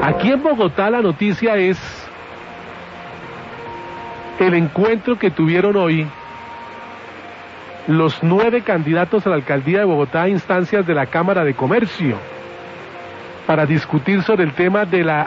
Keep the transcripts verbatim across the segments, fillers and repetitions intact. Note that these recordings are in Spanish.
Aquí en Bogotá la noticia es el encuentro que tuvieron hoy los nueve candidatos a la alcaldía de Bogotá a instancias de la Cámara de Comercio para discutir sobre el tema de la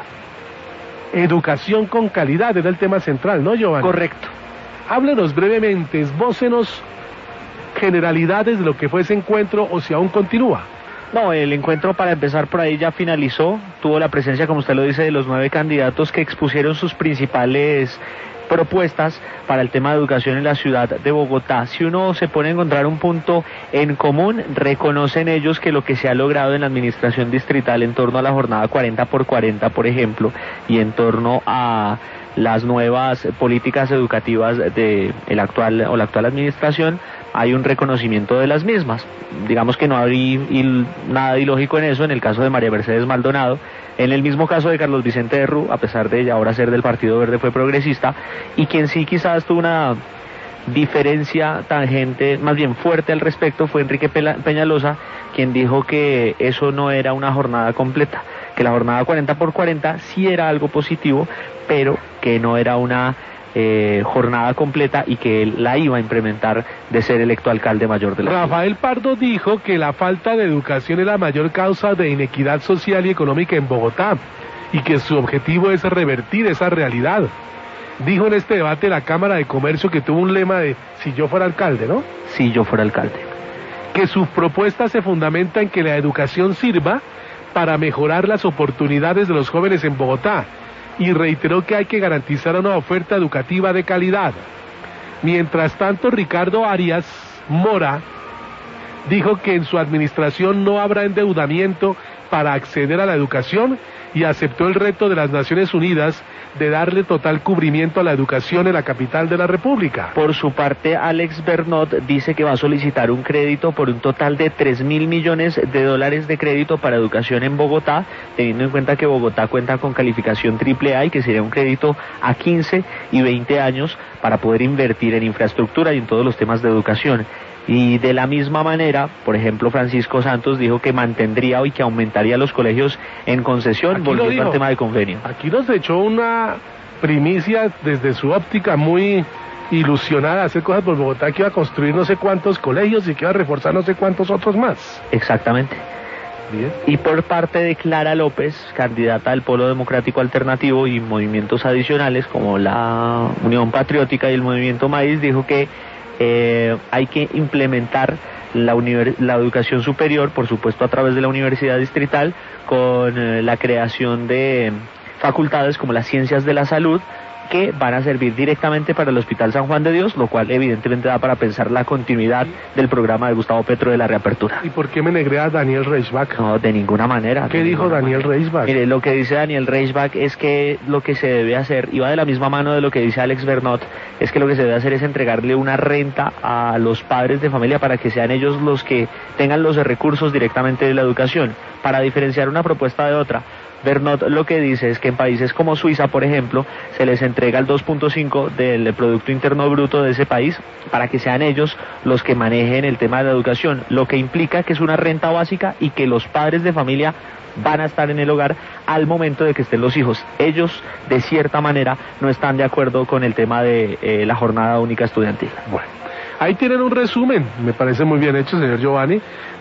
educación con calidad. Era el tema central, ¿no, Giovanni? Correcto. Háblenos brevemente, esbócenos generalidades de lo que fue ese encuentro o si aún continúa. No, el encuentro, para empezar por ahí, ya finalizó. Tuvo la presencia, como usted lo dice, de los nueve candidatos que expusieron sus principales propuestas para el tema de educación en la ciudad de Bogotá. Si uno se pone a encontrar un punto en común, reconocen ellos que lo que se ha logrado en la administración distrital en torno a la jornada cuarenta por cuarenta, por ejemplo, y en torno a las nuevas políticas educativas de el actual o la actual administración, hay un reconocimiento de las mismas. Digamos que no hay il, nada ilógico en eso en el caso de María Mercedes Maldonado. En el mismo caso de Carlos Vicente Derru, a pesar de ahora ser del Partido Verde, fue progresista, y quien sí quizás tuvo una diferencia tangente, más bien fuerte al respecto, fue Enrique Peñalosa, quien dijo que eso no era una jornada completa, que la jornada cuarenta por cuarenta sí era algo positivo, pero que no era una eh, jornada completa y que él la iba a implementar de ser electo alcalde mayor de la ciudad. Rafael Pardo dijo que la falta de educación es la mayor causa de inequidad social y económica en Bogotá y que su objetivo es revertir esa realidad. Dijo en este debate la Cámara de Comercio, que tuvo un lema de si yo fuera alcalde, ¿no? Si yo fuera alcalde. Que sus propuestas se fundamentan en que la educación sirva para mejorar las oportunidades de los jóvenes en Bogotá, y reiteró que hay que garantizar una oferta educativa de calidad. Mientras tanto, Ricardo Arias Mora dijo que en su administración no habrá endeudamiento para acceder a la educación y aceptó el reto de las Naciones Unidas de darle total cubrimiento a la educación en la capital de la República. Por su parte, Alex Bernot dice que va a solicitar un crédito por un total de tres mil millones de dólares de crédito para educación en Bogotá, teniendo en cuenta que Bogotá cuenta con calificación triple A y que sería un crédito a quince y veinte años para poder invertir en infraestructura y en todos los temas de educación. Y de la misma manera, por ejemplo, Francisco Santos dijo que mantendría y que aumentaría los colegios en concesión, Aquí volviendo al tema de convenio. Aquí nos echó una primicia desde su óptica muy ilusionada a hacer cosas por Bogotá, que iba a construir no sé cuántos colegios y que iba a reforzar no sé cuántos otros más. Exactamente. Bien. Y por parte de Clara López, candidata del Polo Democrático Alternativo y movimientos adicionales como la Unión Patriótica y el Movimiento Maíz, dijo que Eh, hay que implementar la, la educación superior, por supuesto a través de la Universidad Distrital, con eh, la creación de facultades como las ciencias de la salud, que van a servir directamente para el Hospital San Juan de Dios, lo cual evidentemente da para pensar la continuidad del programa de Gustavo Petro de la reapertura. ¿Y por qué me negré a Daniel Reichbach? No, de ninguna manera. ¿Qué dijo Daniel Reichbach? Mire, lo que dice Daniel Reichbach es que lo que se debe hacer, y va de la misma mano de lo que dice Alex Bernot, es que lo que se debe hacer es entregarle una renta a los padres de familia para que sean ellos los que tengan los recursos directamente de la educación, para diferenciar una propuesta de otra. Bernot lo que dice es que en países como Suiza, por ejemplo, se les entrega el dos punto cinco del Producto Interno Bruto de ese país para que sean ellos los que manejen el tema de la educación, lo que implica que es una renta básica y que los padres de familia van a estar en el hogar al momento de que estén los hijos. Ellos, de cierta manera, no están de acuerdo con el tema de eh, la jornada única estudiantil. Bueno, ahí tienen un resumen, me parece muy bien hecho, señor Giovanni,